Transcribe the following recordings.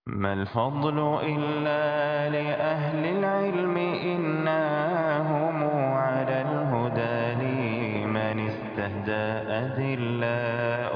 ما الفضل إلا لأهل العلم إنهم على الهدى لمن استهدى أذلاء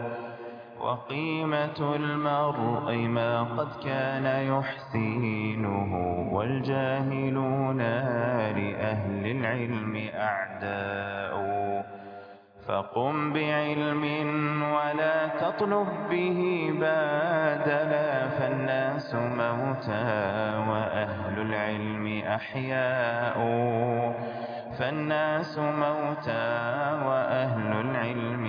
وقيمة المرء ما قد كان يحسينه والجاهلون لأهل العلم أعداء فقم بعلم ولا تطلب به بادلا فالناس موتى وأهل العلم أحياء فالناس موتى وأهل العلم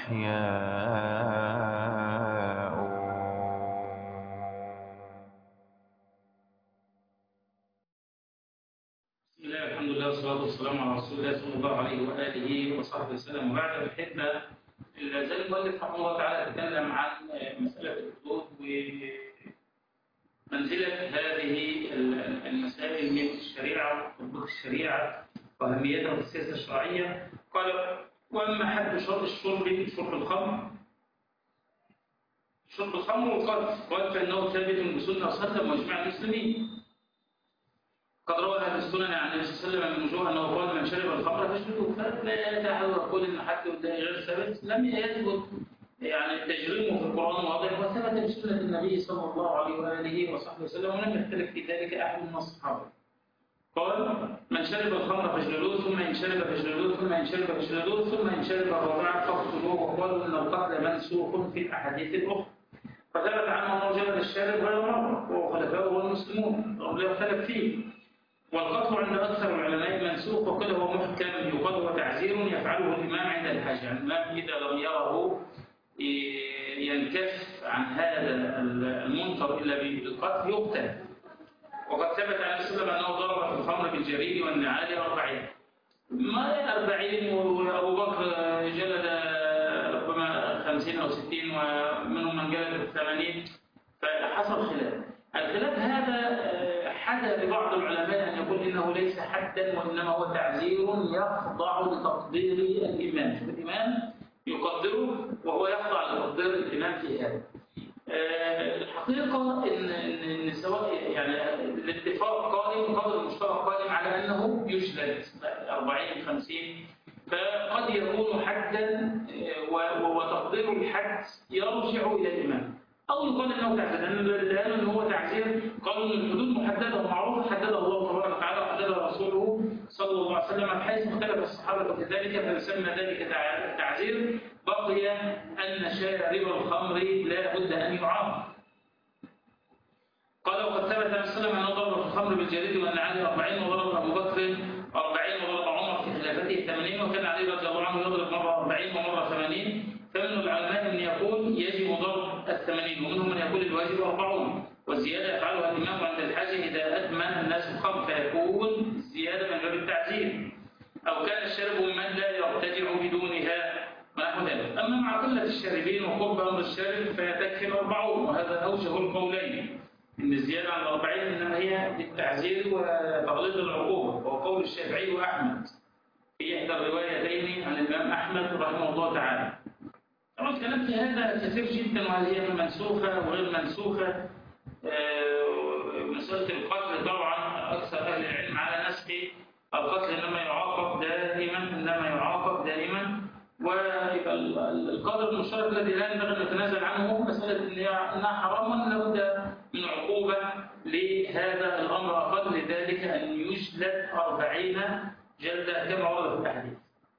أحياء. بسم الله الحمد لله والصلاة والسلام على رسول الله صلى الله عليه وآله وصحبه وسلم. وبعد الحكمة لا زال المؤلف رحمه الله تعالى يتكلم عن مسألة الحدود ومنزلة هذه المسائل من الشريعة وتطبيق الشريعة وأهميتها في السياسة الشرعية. قال: وأما حد شرب الشرب شرب الخمر قال فإنه ثابت بسنة وسلم وإجماع المسلمين. قد روى أهل السنن عن النبي صلى الله عليه وسلم من وجوه أنه قال: من شرب الخمر فاجلدوه. فلا يتأحد يقول إن حد غير ثابت لم يثبت تجريمه في القرآن واضح، وثبت بسنة النبي صلى الله عليه وآله وصحبه وسلم، ولم يختلف في ذلك أحد من الصحابة. قال: من شرب الخمر فاجلدوه، ثم إن شرب فاجلدوه، ثم إن شرب فاجلدوه، ثم إن شرب الرابعة فاقتلوه. وقالوا إن القتل منسوخ في الأحاديث الأخرى. فثبت عنه أنه جلد الشارب غير مرة وخلفاؤه والمسلمون لا يختلف فيه. والقتل عند أكثر العلماء منسوخ، وقيل هو محكم يقال وتعزير يفعله الإمام عند الحاجة. الإمام إذا لم يره ينكف عن هذا المنكر إلا بالقتل يقتل. وقد ثبت عن السلام أنه ضرب في الخمر بالجريد والنعال 40. ما 40 وأبو بكر جلد ربما 50 أو 60 ومنهم من جلد 80. فحصل خلاف. الخلاف هذا حدث لبعض العلماء أن يقول إنه ليس حدا وإنما هو تعزير يخضع لتقدير الإمام. الإمام يقدره وهو يخضع لتقدير الإمام في هذا. الحقيقة إن سواء الاتفاق قائم، قدر المشترك قائم على أنه يجلد 40 50. فقد يكون حدا وتقدير الحد يرجع إلى الإمام، أو يقال إنه تعزير. لأن اللي قالوا إن هو تعزير قالوا إن الحدود محددة ومعروفة، حددها الله تبارك وتعالى وحددها رسوله صلى الله عليه وسلم، بحيث اختلف الصحابة في ذلك فيسمى ذلك تعزير. بقي أن شارب الخمر لا بد أن يعاقب. قال: وقد ثبت عن السلام أنه ضرب في الخمر بالجريد والنعال 40، وضرب أبو بكر 40، وضرب عمر في خلافته 80، وكان علي رضي الله عنه يضرب مرة 40 ومرة 80. فمن العلماء من يقول يجب ضرب 80، ومنهم من يقول الواجب 40، والزيادة يفعلها الإمام عند الحاجة إذا أدمن الناس الخمر، فيكون الزيادة من باب التعزير، أو كان الشارب ممن لا يرتجع بدونها ونحو ذلك. أما مع قلة الشاربين وقرب أمر الشارب فيتكفي 40، وهذا أوجه القولين، إن الزيادة عن 40 إنما هي للتعزير وتغليظ العقوبة، وهو قول الشافعي وأحمد في إحدى الروايتين عن الإمام أحمد رحمه الله تعالى. طبعا الكلام في هذا كثير جدا، وهل هي منسوخة وغير منسوخة. مسألة القتل طبعا أكثر أهل العلم على نسخ القتل، إنما يعاقب دائما. ويبقى القدر المشترك الذي لا ينبغي أن نتنازل عنه مسألة أنها حرام لابد من عقوبة لهذا الأمر، أقل ذلك أن يجلد 40 جلدة كما ورد في الأحاديث.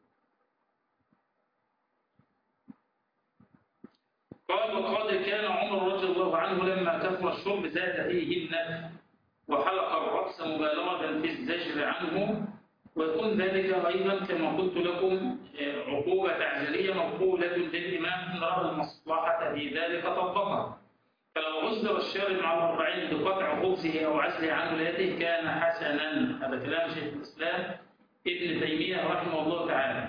قال: وقد كان عمر رضي الله عنه لما كثر الشرب زاد فيه النفي وحلق الرأس مبالغة في الزجر عنه، ويكون ذلك أيضا كما قلت لكم عقوبة تعزيرية موكولة للإمام إن رأى المصلحة في ذلك طبقها. فلو غسل الشارب مع 40 بقطع خبزه أو عزله عن ولايته كان حسنا. هذا كلام شيخ الإسلام ابن تيمية رحمه الله تعالى.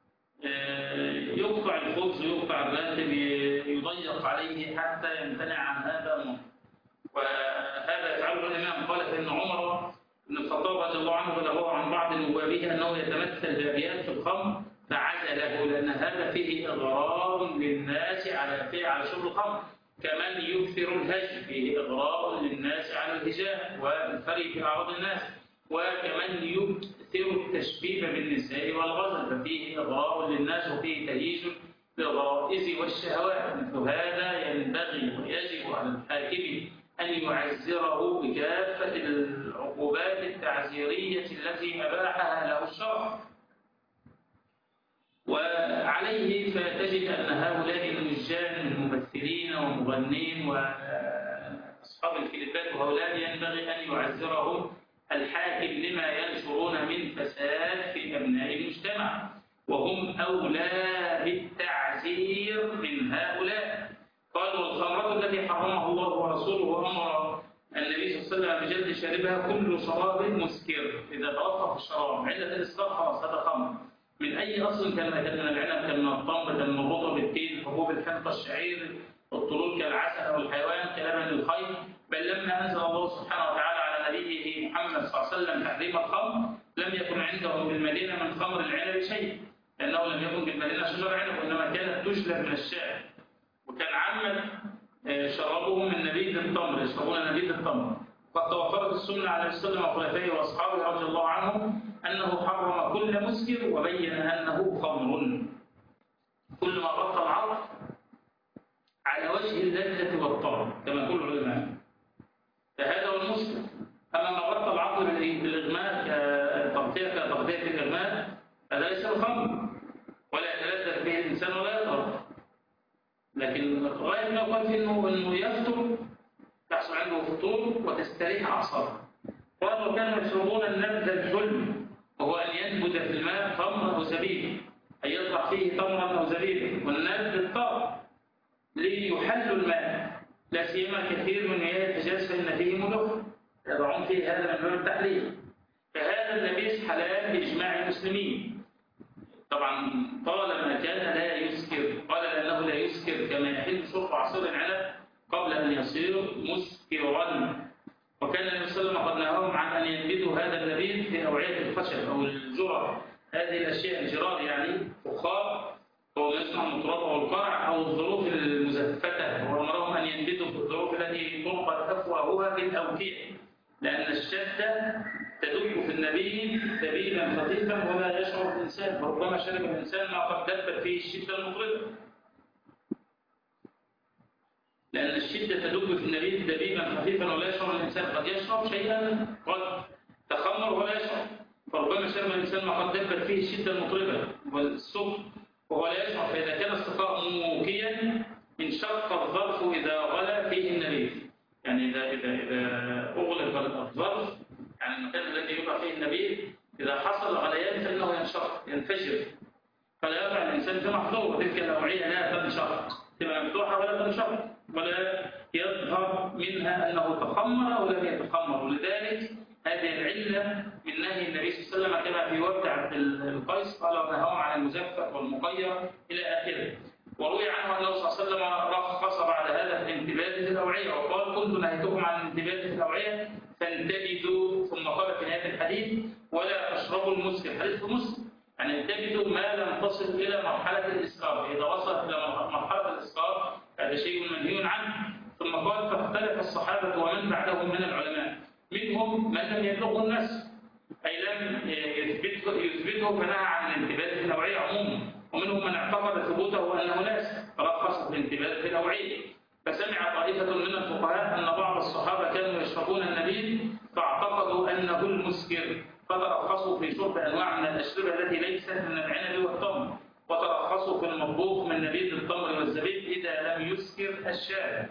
يقطع الخبز ويقطع الراتب، يضيق عليه حتى يمتنع عن هذا الأمر، وهذا يفعله الإمام. قال: فإن عمر بن الخطاب رضي الله عنه بلغه عن بعض نوابه أنه يتمثل بأبيات في الخمر فعزله، لأن هذا فيه إضرار للناس على شرب الخمر. كمن يكثر الهجر فيه إغراء للناس على الهجاء والفري في أعراض الناس، وكمن يكثر التشبيب بالنساء والغزل ففيه إغراء للناس وفيه تهيج للغرائز والشهوات. مثل هذا ينبغي ويجب على الحاكم أن يعزره بكافة العقوبات التعزيرية التي أباحها له الشرع. وعليه فتجد أن هؤلاء النجان الممثلين والمغنين وأصحاب الكليبات وهؤلاء ينبغي أن يعزرهم الحاكم لما ينشرون من فساد في أبناء المجتمع، وهم أولى بالتعزير من هؤلاء. قال: والخمرة التي حرمها الله ورسوله وأمر النبي صلى الله عليه وسلم بجلد شاربها كل شراب مسكر إذا توقف الشراب عند الإسكار خلاص هذا خمر، من أي أصل كان، من العنب، كان من التمر، كان من الرطب، التين، حبوب الحنطة، الشعير، الطلول كالعسل أو الحيوان كلبن الخيل. بل لما أنزل الله سبحانه وتعالى على نبيه محمد صلى الله عليه وسلم تحريم الخمر لم يكن عندهم بالمدينة من خمر العنب شيء، لأنه لم يكن بالمدينة شجر عنب، وإنما كانت تجلب من الشارع، وكان عامة شربهم من نبيذ التمر، يشربون نبيذ التمر. قد توفرت السنة على السلم وخلفائه وأصحابه رضي الله عنهم أنه حرم كل مسكر وبين أنه خمر. كل ما غطى العرض على وجه اللذة والطعم كما يقول العلماء فهذا هو المسكر. أما ما غطى العقل بالإغماء كتغطية الإغماء هذا ليس الخمر، ولا يتلذذ به الإنسان ولا يطهر. لكن غاية ما قال إنه يفطر، تحصل عنده فطور وتستريح أعصابه. قال: وكانوا يشربون النبذ الحلم، وهو أن ينبذ في الماء تمر أو زبيب، أي يطلع فيه تمرا أو زبيبا، والنبذ الطرف ليحل الماء، لا سيما كثير من مياه الحجاز فإن فيه ملوح يضعون فيه هذا من باب التحليل. فهذا النبيذ حلال بإجماع المسلمين. طبعا طالما كان لا يسكر، قال لأنه لا يسكر كما يحل شرب عصير العنب قبل أن يصير مسكرا. وكان النبي صلى الله عليه وسلم قد نهاهم عن أن ينبذوا هذا النبيذ في أوعية الخشب أو الجرر، هذه الأشياء الجرار يعني فخار هو يصنع من التراب أو القرع أو الظروف المزفتة، وأمرهم أن ينبذوا في الظروف التي تنقض أفواهها بالأوكية، لأن الشدة تدب في النبيذ دبيبا خفيفا ولا يشعر الإنسان، وربما شرب الإنسان ما قد دبت فيه الشدة المطردة، لأن الشدة تدب في النبيذ دبيبا خفيفا ولا يشعر الإنسان، قد يشرب شيئا قد تخمر ولا يشعر، فربما شرب الإنسان ما قد دبت فيه الشدة المطردة والسكر وهو لا يشعر. فإذا كان السقاء موكيا انشق الظرف إذا غلى فيه النبيذ، يعني إذا أغلق الظرف، يعني المكان الذي يوقع فيه النبيذ إذا حصل غليان فإنه ينشق ينفجر، فلا يقع الإنسان في محظور، وتلك الأوعية لا تنشق، تبقى مفتوحة ولا تنشق ولا يظهر منها أنه تخمر أو لم يتخمر. ولذلك هذه العلة من نهي النبي صلى الله عليه وسلم كما في وفد عبد القيس قال: ونهاهم عن المزفت والمقير إلى آخره. وروي عنه أنه صلى الله عليه وسلم رخص بعد هذا في الانتباذ في الأوعية، وقال: كنت نهيتكم عن الانتباذ في الأوعية فانتبذوا، ثم قال في نهاية الحديث: ولا تشربوا المسكر. حديث مسكر يعني انتبذوا ما لم تصل إلى مرحلة الإسكار، إذا وصلت إلى مرحلة الإسكار هذا شيء منهي عنه. ثم قال: فاختلف الصحابة ومن بعدهم من العلماء، منهم من لم يبلغه الناس أي لم يثبته فنهى عن الانتباذ في الأوعية عموما، ومنهم من اعتقد ثبوته أنه ناس فرخص في الانتباذ في الأوعية. فسمع طائفة من الفقهاء أن بعض الصحابة كانوا يشربون النبيذ فاعتقدوا أنه المسكر، فترخصوا في شرب أنواع من الأشربة التي ليست من العنب والتمر، وترخصوا في المطبوخ من نبيذ التمر والزبيب إذا لم يسكر الشارب.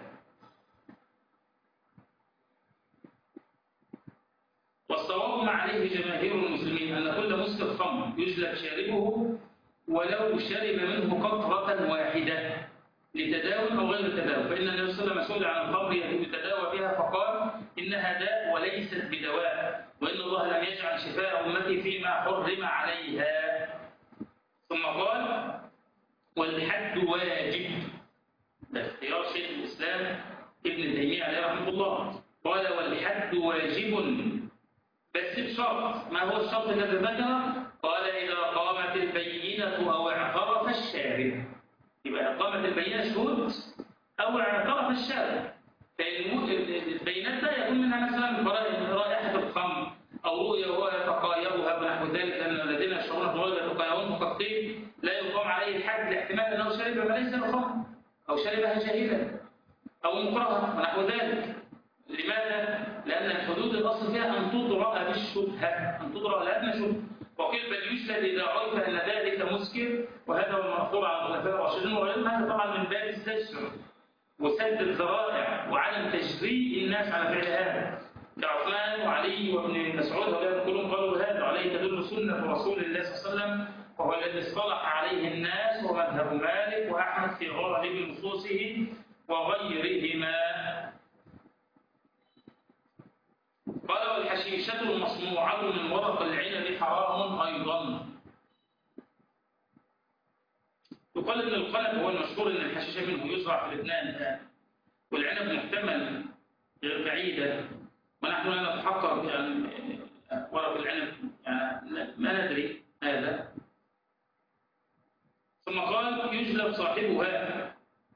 والصواب ما عليه جماهير المسلمين أن كل مسكر خمر يجلب شاربه ولو شرب منه قطرة واحدة لتداوي أو غير تداوي، فإن النبي صلى الله عليه وسلم مسؤول عن الخمر يتداوى بها فقال: إنها داء وليست بدواء، وإن الله لم يجعل شفاء أمتي فيما حرم عليها. ثم قال: والحد واجب. ده اختيار شيخ الإسلام ابن تيمية عليه رحمه الله، قال: والحد واجب بس بشرط. ما هو الشرط الذي ذكره؟ قال: إذا قامت البينة أو اعترف الشارب. يبقى قامت البينة شهود أو اعترف الشارع. البينات ده يكون منها مثلا رائحة الخمر أو رؤيا وهو يتقايضها ونحو ذلك، لأن الذين يشربون الخمر يتقايضون كالطيب لا يقام عليه الحد لاحتمال أنه شرب ما ليس بخمر أو شربها جاهلا أو مكرها ونحو ذلك. لماذا؟ لأن الحدود الأصل فيها أن تدرأ بالشبهة، أن تدرأ لأدنى شبهة. وقيل بل يجلد إذا عرف أن ذلك مسكر، وهذا هو المأثور عن الخلفاء الراشدين وغيرهم. هذا طبعا من باب الزجر وسد الذرائع وعدم تجريء الناس على فعل هذا، كعثمان وعلي وابن مسعود وغيرهم كلهم قالوا هذا، عليه تدل سنة رسول الله صلى الله عليه وسلم، وهو الذي اصطلح عليه الناس ومذهب مالك وأحمد في غالب نصوصه وغيرهما. قال والحشيشة المصنوعة من ورق العنب حرام أيضا. يقال ان القلب هو المشهور ان الحشيشه منه يزرع في لبنان الان، والعنب محتمل غير بعيده، ونحن لا نتحقق يعني ورق العنب يعني ما ندري هذا. ثم قال يجلب صاحبها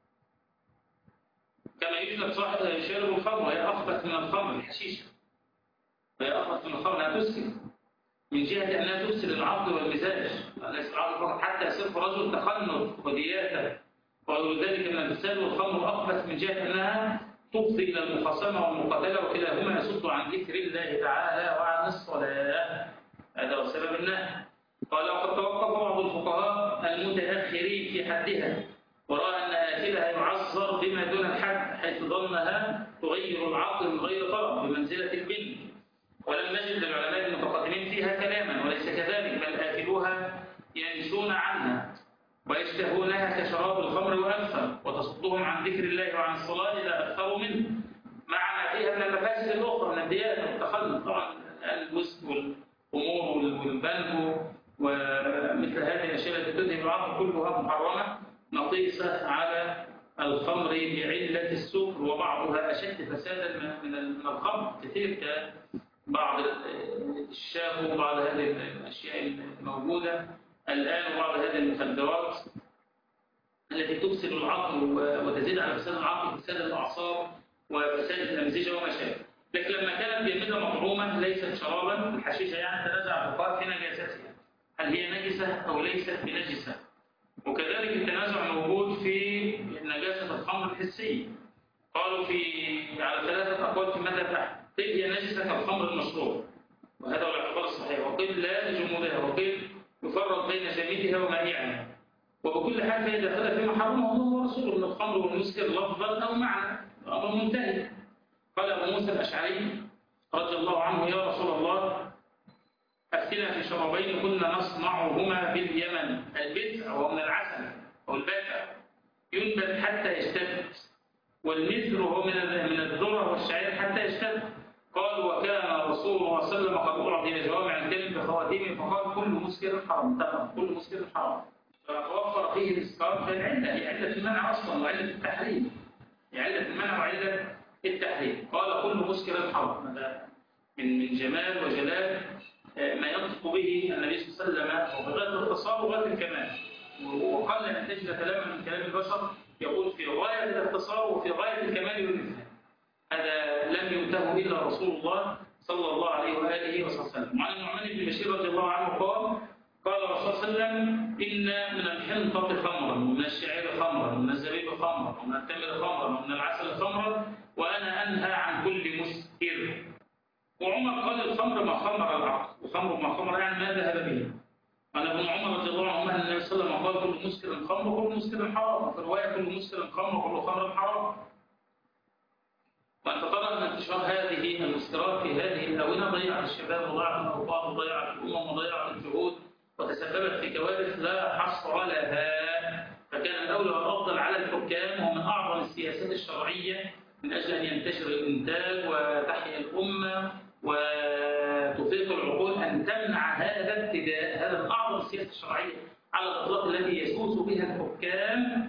كما يجلب صاحب شارب الخمر، وهي اخبث من الخمر الحشيشه، وهي اخبث من الخمر، لا تسكر من جهة أنها تفسد العقل والمزاج، ليس العقل فقط حتى يصير رجل تخنط ودياثة وغير ذلك من الفساد. والخمر أخبث من جهة أنها تفضي إلى المخاصمة والمقاتلة، وكلاهما يصد عن ذكر الله تعالى وعن الصلاة. هذا هو سبب النهي. قال وقد توقف بعض الفقهاء المتأخرين في حدها، ورأى أن آكلها يعذر بما دون الحد، حيث ظنها تغير العقل من غير طرف بمنزلة البنت، ولم نجد للعلماء المتقدمين فيها كلاما، وليس كذلك، بل آكلوها ينشون عنها ويشتهونها كشراب الخمر وأكثر، وتصدهم عن ذكر الله وعن الصلاة إذا أكثروا منه، مع ما فيها من المفاسد الأخرى من الديانة والتخلف. طبعا الوسك والخمور والبانجو ومثل هذه الأشياء التي تذهب العقل كلها محرمة نقيصة على الخمر بعلة السكر، وبعضها أشد فسادا من الخمر كثير، بعض الشاب وبعض هذه الأشياء الموجودة الآن، وبعض هذه المخدرات التي تفسد العقل وتزيد على فساد العقل فساد الأعصاب وفساد الأمزجة وما شابه. لكن لما كانت بيمدة مطعومة ليست شرابا، الحشيشة يعني تنازع الفقهاء في نجاستها، هل هي نجسة أو ليست بنجسة. وكذلك التنازع موجود في نجاسة الخمر الحسية، قالوا على 3 أقوال في مذهب أحمد. قيل هي نجسة كالخمر المشروب، وهذا هو الاعتبار الصحيح، وقيل لا لجمودها، وقيل يفرق بين جميدها ومائعها، وبكل حال فهي داخله فيما حرمه الله ورسوله من الخمر والمسكر لفظا او معنى، الامر منتهي. قال ابو موسى الاشعري رضي الله عنه يا رسول الله افتنا في شرابين كنا نصنعهما باليمن، البتع وهو من العسل او البتع ينبت حتى يشتد، والمثل هو من الذره والشعير حتى يشتد. قال وكان رسول الله صلى الله عليه وسلم قد أعطي جوامع الكلم بخواتيمه، فقال كل مسكر حرام، تمام كل مسكر حرام، فتوفر فيه الإسكار. فالعلة هي علة المنع أصلا وعلة التحريم، هي علة المنع وعلة التحريم. قال كل مسكر حرام، هذا من جمال وجلال ما ينطق به النبي صلى الله عليه وسلم، وبغاية الاختصار وغاية الكمال، وقل أن تجد كلاما من كلام البشر يقول في غاية الاختصار وفي غاية الكمال والإفهام. هذا لم يؤته إلا رسول الله صلى الله عليه وآله وسلم. وعن النعمان بن بشير رضي الله عنه قال الرسول صلى الله عليه وسلم إن من الحنطة خمرا، ومن الشعير خمرا، ومن الزبيب خمرا، ومن التمر خمرا، ومن العسل خمرا، وأنا أنهى عن كل مسكر. وعمر قال الخمر ما خمر العقل، وخمر ما خمر يعني ما ذهب به. عن ابن عمر رضي الله عنهما أن النبي صلى الله عليه وسلم قال كل مسكر خمر وكل مسكر حرام، وفي رواية كل مسكر خمر وكل خمر حرام. وأنت ترى أن انتشار هذه المسكرات في هذه الآونة ضيعت الشباب وضيعت الأوطان وضيعت الأمم وضيعت الجهود، وتسببت في كوارث لا حصر لها. فكان الأولى والأفضل على الحكام، ومن أعظم السياسات الشرعية من أجل أن ينتشر الإنتاج وتحيا الأمة وتفيق العقول، أن تمنع هذا الابتداء. هذا من أعظم السياسات الشرعية على الإطلاق التي يسوس بها الحكام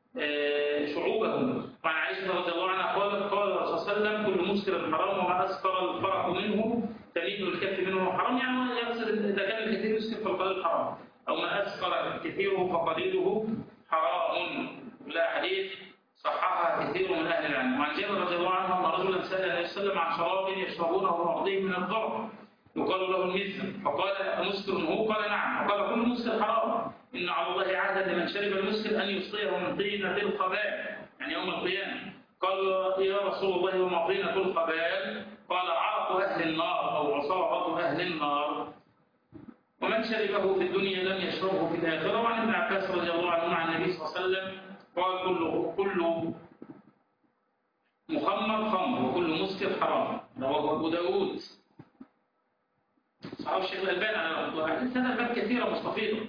شعوبهم. وعن عائشة رضي الله عنها قالت قال الرسول صلى الله عليه وسلم كل مسكر حرام وما أسكر الفرق منه تميل الكف منه حرام، يعني يقصد إذا كان الكثير يسكر فالقليل حرام، أو ما أسكر كثيره فقليله حرام. لا حديث صححها كثير من أهل العلم. وعن جابر رضي الله عنه أن رجلا سأل النبي صلى الله عليه وسلم عن شراب يشربونه ويعطيه من الضرع يقال له المزر، فقال أمسكر هو؟ قال نعم. وقال كل مسكر حرام، إن على الله عهدا لمن شرب المسكر أن يسقيه من طينة الخبال، يعني يوم القيامة. قال يا رسول الله وما طينة الخبال؟ قال عرق أهل النار أو عصارة أهل النار، ومن شربه في الدنيا لم يشربه في الآخرة. وعن ابن عباس رضي الله عنه عن النبي صلى الله عليه وسلم قال كل مخمر خمر وكل مسكر حرام، رواه أبو داود. صحاب الشيخ الألباني على الله عليه هذا الباب كثيرة مستفيضة.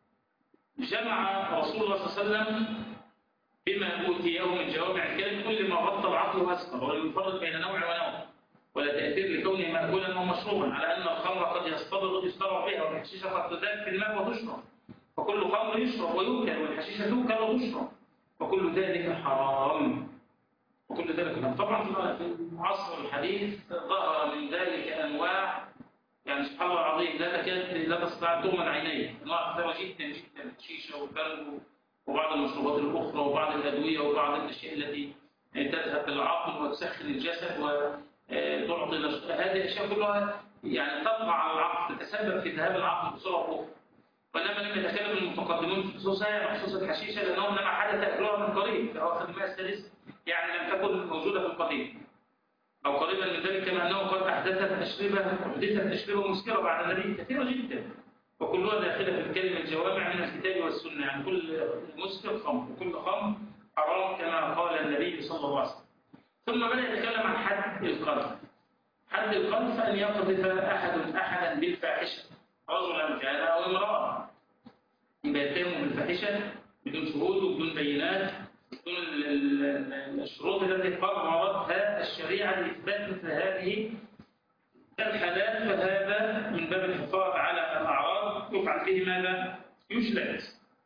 جمع رسول الله صلى الله عليه وسلم بما أوتيه من جوامع الكلم كل ما غطى العقل وأسكر، ولا يفرق بين نوع ونوع، ولا تأثير لكونه مأكولا ومشروبا، على أن الخمر قد يستبرد فيها، والحشيشة قد تذاب في الماء وتشرب، فكل خمر يشرب ويؤكل، والحشيشة تؤكل وتشرب، وكل ذلك حرام. وكل ذلك حرام. طبعا في العصر الحديث ظهر من ذلك أنواع، يعني سبحان الله العظيم لا تستطيع تغمض عينيك، أنواع كثيرة جدا جدا، الحشيشة والكلب وبعض المشروبات الأخرى وبعض الأدوية وبعض الأشياء التي تذهب بالعقل وتسخن الجسد وتعطي هذه الأشياء كلها يعني تطغى على العقل، تتسبب في ذهاب العقل بصورة أخرى. وإنما لم يتكلم المتقدمون في خصوصها بخصوص الحشيشة لأنهم لما حدث أكلها من قريب في أواخر المئة السادسة، يعني لم تكن موجودة في القديم أو قريبا من ذلك، كما أنه قد أحدثت أشربة مسكرة بعد النبي كثيرة جدا، وكلها داخلة في الكلمة الجوامع من الكتاب والسنة، يعني كل مسكر خمر وكل خمر حرام كما قال النبي صلى الله عليه وسلم. ثم بدأ يتكلم عن حد القذف. حد القذف أن يقذف أحدا بالفاحشة، رجلا كان أو امرأة، يبقى يتهم بالفاحشة بدون شهود وبدون بينات، بدون الشروط التي قررتها الشريعة لإثبات مثل هذه الحالات، فهذا من باب الحفاظ على الأعراض يفعل فيه ماذا؟ يجلد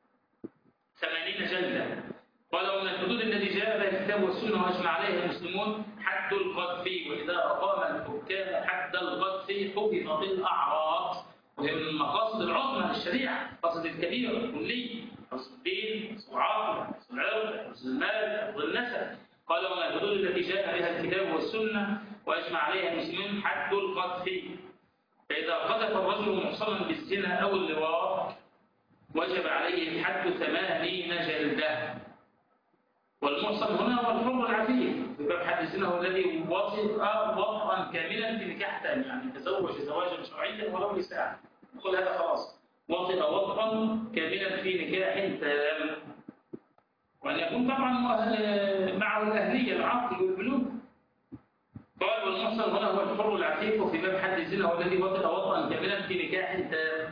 80 جلدة. قال ومن الحدود التي جاء بها الكتاب والسنة وأجمع عليها المسلمون حد القذف، وإذا أقام الحكام حد القذف حفظت الأعراض، وهي من المقاصد العظمى للشريعة، المقاصد الكبيرة الكلية، حفظ الدين، حفظ العقل، حفظ العرض، حفظ المال، حفظ النسب. قال ومن الحدود التي جاء بها الكتاب والسنة وأجمع عليها المسلمين حد القذف، فإذا قذف الرجل محصنا بالزنا أو اللواط وجب عليه الحد 80 جلدة. والمحصن هنا هو الحر العفيف، بباب حد الزنا هو الذي وطئا كاملا في نكاح تام، يعني تزوج زواجا شرعيا ولو لساعة، نقول هذا خلاص وطئ وطئا كاملا في نكاح تام، وأن يكون طبعا معه الأهلية العقل والبلوغ. قال والمحصن هنا هو الحر العفيف، وفي باب حد الزنا هو الذي وطئ وطئا كاملا في نكاح تام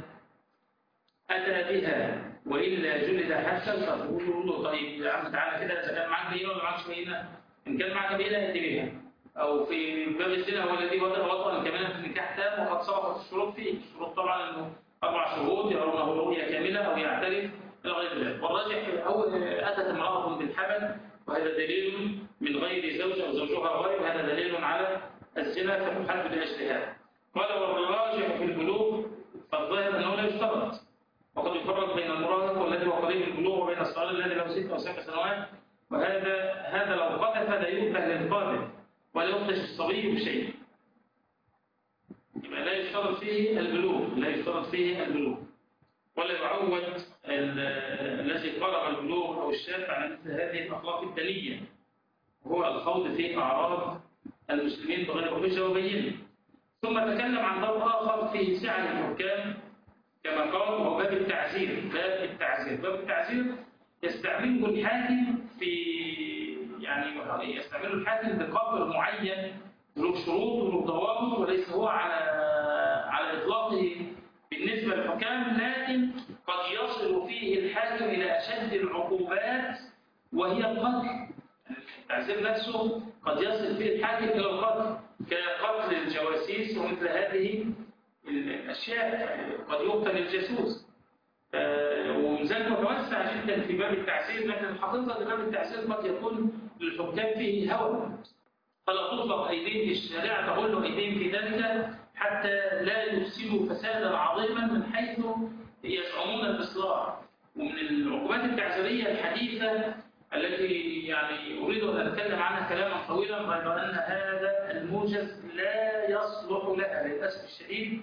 أتى بها وإلا جلد حتى، فتقول له طيب يا عم تعالى كده، إذا كان معاك بينة ولا معاكش بينة؟ إن كان معاك بينة ائت بها. أو في باب الزنا هو الذي وطئا كاملا في نكاح تام وقد سبقت الشروط فيه، الشروط طبعا إنه 4 شروط يرونه رؤية كاملة أو يعترف إلى غير ذلك. والراجح أو أتت امرأة بالحبل وهذا دليل من غير زوج أو زوجها غير، وهذا دليل على الزنا فتحد بأجل هذا. قال والراجح في البلوغ فالظاهر أنه لا يشترط، وقد يفرق بين المراهق والذي هو قريب البلوغ وبين الصغير الذي له 6 أو 7 سنوات، وهذا لو قذف لا يؤبه للقاذف ولا يخدش الصبي بشيء، يبقى لا يشترط فيه البلوغ، ولا يعود الذي قرأ البلوغ أو الشاب على مثل هذه الأخلاق الدنية، وهو الخوض في أعراض المسلمين بغير حجة وبينة. ثم تكلم عن دور آخر في سعة الحكام كما قال وهو باب التعزير. باب التعزير يستعمله الحاكم يستعمله الحاكم بقدر معين له شروط وله ضوابط، وليس هو على إطلاقه بالنسبة للحكام، لكن قد يصل فيه الحاكم إلى أشد العقوبات وهي القتل. التعزير نفسه قد يصل فيه الحاكم إلى القتل كقتل الجواسيس ومثل هذه الأشياء، قد يقتل الجاسوس، وذلك متوسع جدا في باب التعزير. لكن الحقيقة أن باب التعزير قد يكون للحكام فيه هوى، فلا تطلق أيديهم، الشارع تقول أيديهم في ذلك حتى لا يفسدوا فسادا عظيما من حيث يزعمون الإصلاح. ومن العقوبات التعزيرية الحديثة التي يعني أريد أن أتكلم عنها كلاما طويلا، غير أن هذا الموجز لا يصلح لها للأسف الشديد،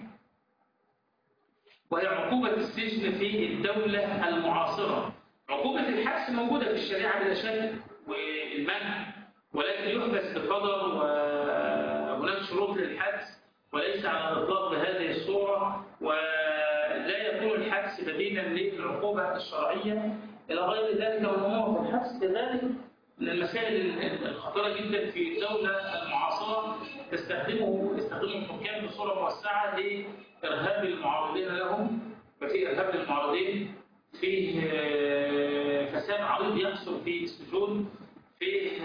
وهي عقوبة السجن في الدولة المعاصرة. عقوبة الحبس موجودة في الشريعة بلا شك والمنع، ولكن يحبس بقدر، وهناك شروط للحبس، وليس على الإطلاق بهذه الصورة، ولا يكون الحبس بديلا للعقوبة الشرعية إلى غير ذلك من الأمور. الحبس كذلك من المسائل الخطيرة جدا في الدولة المعاصرة، يستخدمه الحكام بصورة موسعة لإرهاب المعارضين لهم. ففي إرهاب للمعارضين، فيه فساد عريض يحصل في السجون، فيه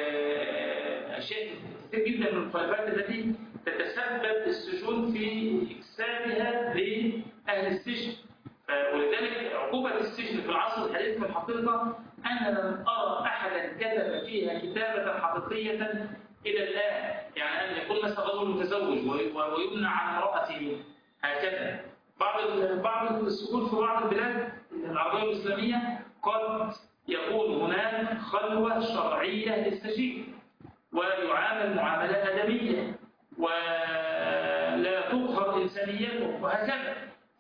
أشياء كثير جدا من المخالفات التي تتسبب السجون في إكسابها لأهل السجن. ولذلك عقوبة السجن في العصر الحديث في الحقيقة أنا لم أرى أحدا كتب فيها كتابة حقيقية إلى الآن. يعني أن يكون مثلا رجل متزوج ويمنع عن امرأته هكذا. بعض السجون في بعض البلاد العربية والإسلامية قد يكون هناك خلوة شرعية للسجين، ويعامل معاملة آدمية، ولا تقهر إنسانيته وهكذا.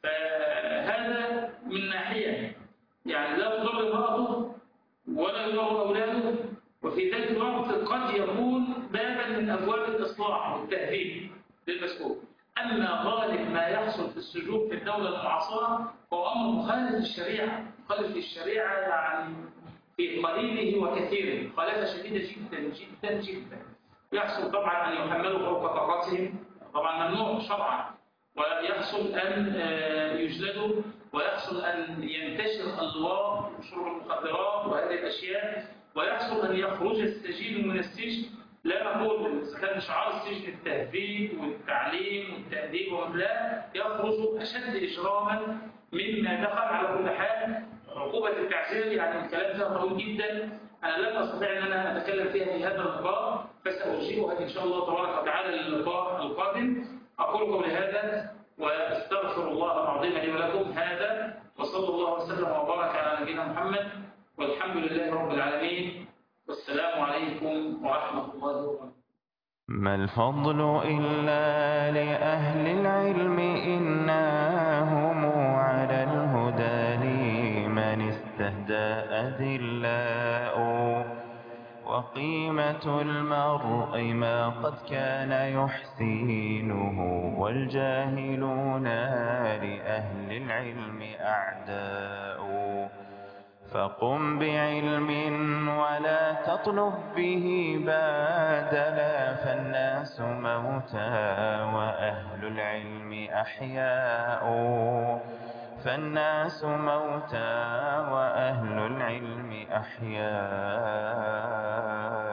فهذا من ناحية يعني لا تضر امرأته ولا يضر أولاده، وفي ذات الوقت قد يكون بابا من أبواب الإصلاح والتهذيب للمسؤول. أما غالب ما يحصل في السجون في الدولة المعاصرة هو أمر مخالف للشريعة، مخالف للشريعة يعني في قليله وكثيره، مخالفة شديدة جدا جدا جدا. يحصل طبعا أن يحملوا فوق طاقتهم، طبعا ممنوع شرعا، ويحصل أن يجلدوا، ويحصل أن ينتشر اللواط وشرب المخدرات وهذه الأشياء، ويحصل أن يخرج السجين من السجن. لا نقول إذا كان شعار السجن التهذيب والتعليم والتأديب لا، يخرج أشد إجراما مما دخل. على كل حال عقوبة التعزير يعني الكلام فيها طويل جدا، أنا لن أستطيع أن أنا أتكلم فيها في هذا اللقاء، فسأرجئها إن شاء الله تبارك وتعالى للقاء القادم. أقول قولي هذا وأستغفر الله العظيم لي ولكم هذا، وصلى الله وسلم وبارك على نبينا محمد، والحمد لله رب العالمين، والسلام عليكم ورحمة الله وبركاته. ما الفضل إلا لأهل العلم إنهم على الهدى لمن استهدى أذلاء، وقيمة المرء ما قد كان يحسينه، والجاهلون لأهل العلم أعداء. فقم بعلم ولا تطلب به بادلا، فالناس موتى وأهل العلم أحياء. فالناس موتى وأهل العلم أحياء.